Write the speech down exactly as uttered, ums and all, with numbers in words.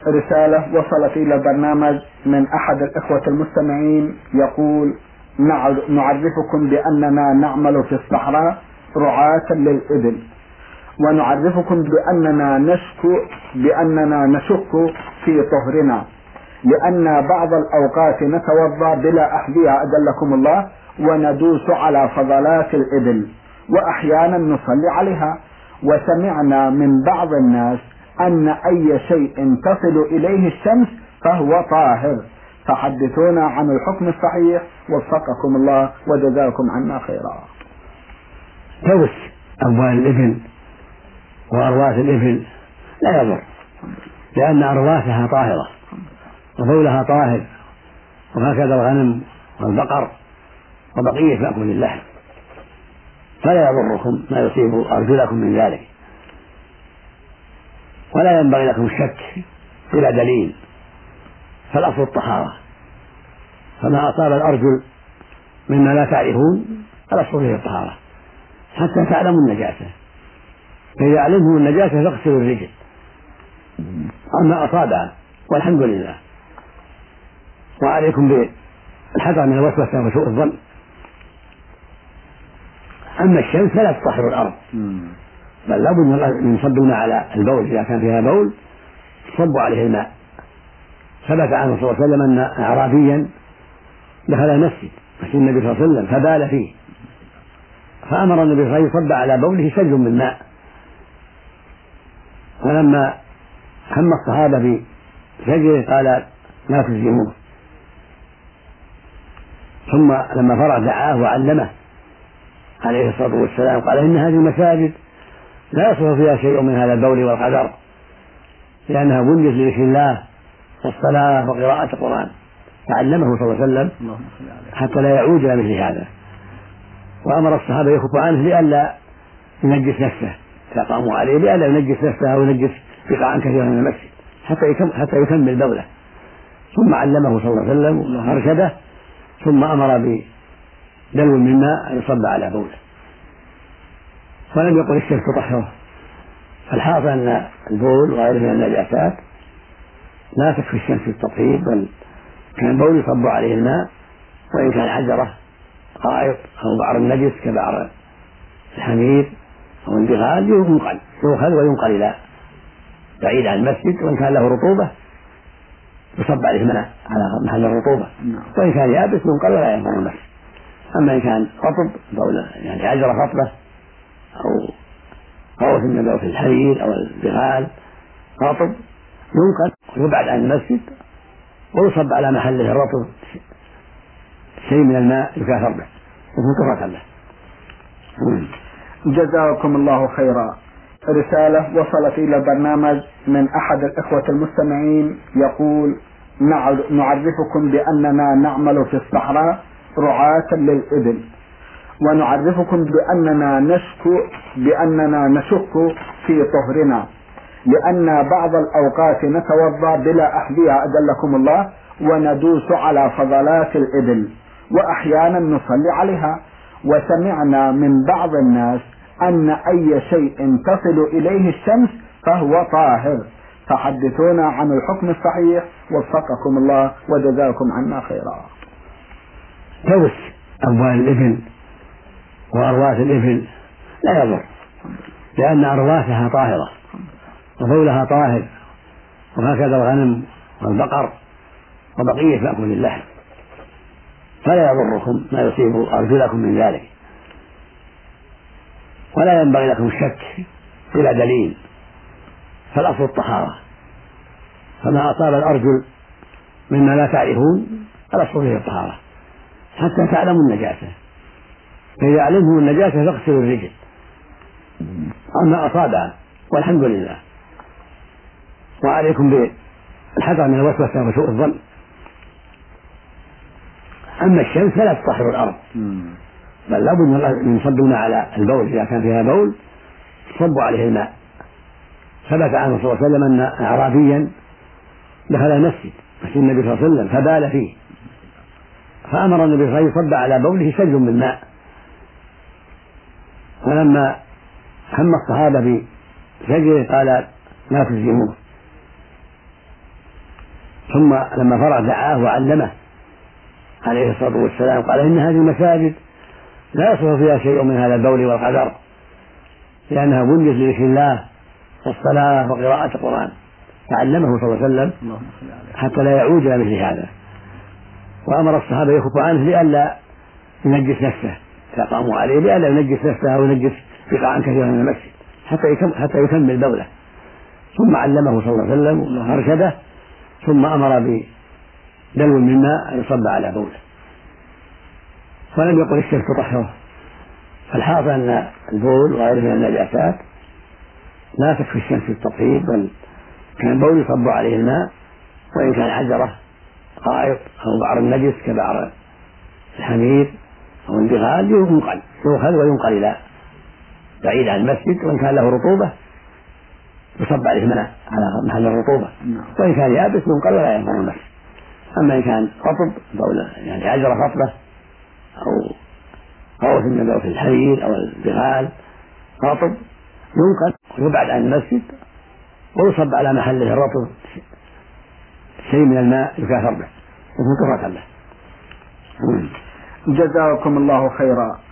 رسالة وصلت إلى البرنامج من أحد الإخوة المستمعين يقول: نعرفكم بأننا نعمل في الصحراء رعاة للإبل، ونعرفكم بأننا نشك بأننا نشك في طهرنا، لأن بعض الأوقات نتوضأ بلا أحذية أدلكم الله، وندوس على فضلات الإبل، وأحيانا نصلي عليها. وسمعنا من بعض الناس أن أي شيء تصل إليه الشمس فهو طاهر، فحدثونا عن الحكم الصحيح وفقكم الله وجزاكم عنا خيرا. توس أموال الإبل وأرواث الإبل لا يضر، لأن أرواثها طاهرة وبولها طاهر، وهكذا الغنم والبقر وبقية مأكل اللحم، فلا يضركم ما يصيب أرجلكم من ذلك، ولا ينبغي لكم الشك بلا دليل، فالأصل الطهارة، فما أصاب الأرجل مما لا تعرفون الأصل فيه الطهارة حتى تعلموا النجاسة، فإذا علمتم النجاسة فاغسلوا الرجل عما أصابها والحمد لله. وعليكم بالحذر من الوسوسة وسوء الظن. أما الشمس فلا تطهر الأرض، بل لابد من يصبون على البول، إذا كان فيها بول صبوا عليه الماء. ثبت عنه صلى الله عليه وسلم أن أعرابيا دخل المسجد مسجد النبي صلى الله عليه وسلم فبال فيه، فأمر النبي صلى الله عليه وسلم صب على بوله سجل من ماء، ولما هم الصحابة بسجله قال لا تسجنوه، ثم لما فرغ دعاه وعلمه عليه الصلاة والسلام، قال إن هذه المساجد لا يصلح فيها شيء من هذا البول والقدر، لأنها بنيت لذكر الله والصلاة وقراءة القرآن، فعلمه صلى الله عليه وسلم حتى لا يعود إلى مثل هذا، وأمر الصحابة يخفوا عنه لئلا ينجس نفسه إذا قاموا عليه، لئلا ينجس نفسه أو ينجس بقاعا كثيرا من المسجد حتى يكمل بوله. ثم علمه صلى الله عليه وسلم وأرشده، ثم أمر بدلو من ماء يصب على بوله، ولم يقل الشمس تطهره. فالحاصل أن البول وغيره من النجاسات لا تكفي الشمس التطهير، بل كان البول يصب عليه الماء، وإن كان حجرة قائط أو بعر النجس كبعر الحمير أو البغال ينقل يؤخذ وينقل إلى بعيد عن المسجد، وإن كان له رطوبة يصب عليه ماء على محل الرطوبة، وإن كان يابس ينقل ولا ينقل المسجد. أما إن كان رطب يعني حجرة خطبة أو قوس النبي في الحرير أو البغال رطب ينقل ويبعد عن المسجد ويصب على محله الرطب شيء من الماء يكاثر به يكون كفرة له. جزاكم الله خيرا. رسالة وصلت إلى البرنامج من أحد الإخوة المستمعين يقول: نعرفكم بأننا نعمل في الصحراء رعاة للإبل، ونعرفكم بأننا نشك بأننا نشك في طهرنا، لأن بعض الأوقات نتوضأ بلا أحذية أدلكم الله، وندوس على فضلات الإبل، وأحيانا نصلي عليها. وسمعنا من بعض الناس أن أي شيء تصل إليه الشمس فهو طاهر، فحدثونا عن الحكم الصحيح وفقكم الله وجزاكم عنا خيرا. توس أموال الإبل وأرواث الإبل لا يضر، لأن أرواثها طاهرة وبولها طاهر، وهكذا الغنم والبقر وبقية مأكل اللحم، فلا يضركم ما يصيب أرجلكم من ذلك، ولا ينبغي لكم الشك بلا دليل، فالأصل الطهارة، فما أصاب الأرجل مما لا تعرفون الأصل فيه الطهارة حتى تعلموا النجاسة، فإذا علمتم النجاسة فاغسلوا الرجل عما أصابها والحمد لله. وعليكم بالحذر من الوسوسة وسوء الظن. أما الشمس فلا تطهر الأرض، بل لابد من يصبون على البول، إذا كان فيها بول صبوا عليه الماء. ثبت عنه صلى الله عليه وسلم أن أعرابيا دخل المسجد مسجد النبي صلى الله عليه وسلم فبال فيه، فأمر النبي صلى الله عليه وسلم صب على بوله سجل من ماء، ولما هم الصحابة بسجله قال لا تسجنوه، ثم لما فرغ دعاه وعلمه عليه الصلاة والسلام، قال إن هذه المساجد لا يصلح فيها شيء من هذا البول والقدر، لأنها بنيت لذكر الله والصلاة وقراءة القرآن، فعلمه صلى الله عليه وسلم حتى لا يعود إلى مثل هذا. وأمر الصحابة يخف عنه لئلا ينجس نفسه، فقاموا عليه لئلا ينجس نفسه أو ينجس بقاعا كثيرا من المسجد حتى يكمل بوله. ثم علمه صلى الله عليه وسلم وأرشده، ثم أمر بدلو من ماء يصب على بوله، ولم يقل الشرك تطهره. فالحاصل أن البول وغيره من النجاسات لا تكفي الشمس في التطهير، بل كان البول يصب عليه الماء، وإن كان حجرة غائط أو بعر النجس كبعر الحمير أو البغال ينقل يؤخذ وينقل إلى بعيد عن المسجد، وإن كان له رطوبة يصب عليه ماء على محل الرطوبة، وإن كان يابس ينقل ولا ينفع المسجد. أما إن كان رطب يعني حجرة رطبة أو غوث من غوث الحرير أو البغال رطب ينقل ويبعد عن المسجد ويصب على محله الرطب شيء من الماء يكاثر به يكون كفرة له. جزاكم الله خيرا.